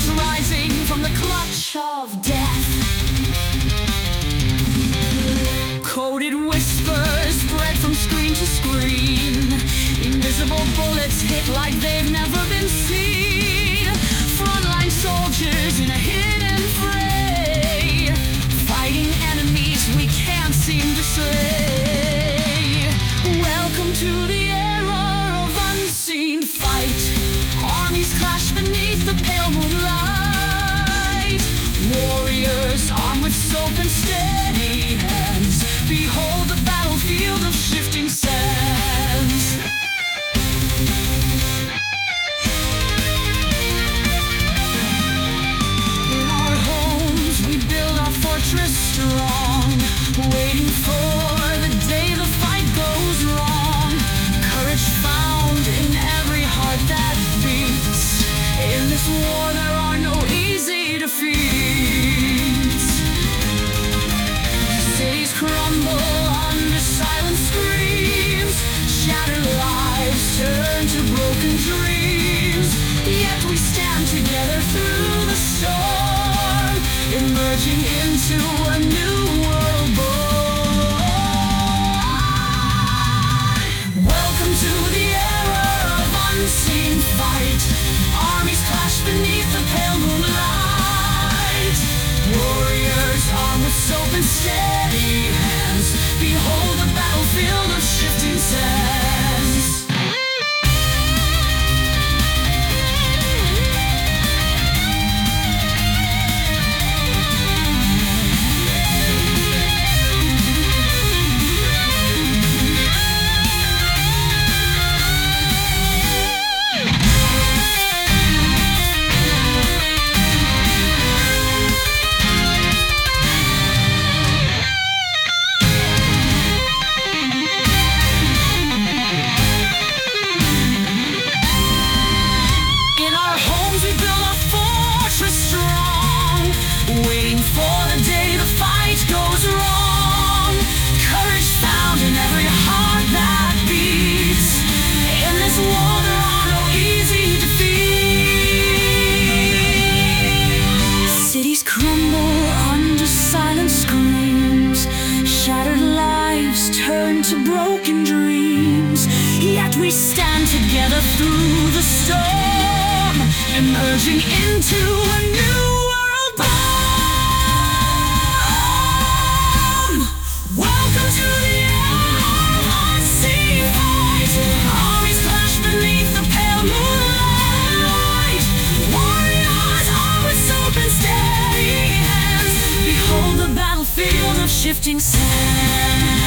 heroes rising from the clutch of death. Coded whispers spread from screen to screen. Invisible bullets hit like they've never been seen. Frontline soldiers in a hidden fray, fighting enemies we can't seem to slay. Welcome to the era of unseen fight. Armies clash beneath the pale moonlight. Warriors armed with soap and steady hands behold the battlefield of shifting sands. In our homes we build our fortress strong, waiting for the day the fight goes wrong. Courage found in every heart that beats. In this war there are no easy defeats. Cities crumble under silent screams. Shattered lives turn to broken dreams. Yet we stand together through the storm, emerging into a new world born. Welcome to the era of unseen fight. Armies clash beneath the pale moonlight. Warriors armed with soap and steady hands behold the battlefield of shifting sands. Waiting for the day the fight goes wrong. Courage found in every heart that beats. In this war there are no easy defeats. Cities crumble under silent screams. Shattered lives turn to broken dreams. Yet we stand together through the storm, emerging into a new world born. Welcome to the era of unseen fight. Armies clash beneath the pale moonlight. Warriors armed with soap and steady hands behold the battlefield of shifting sands.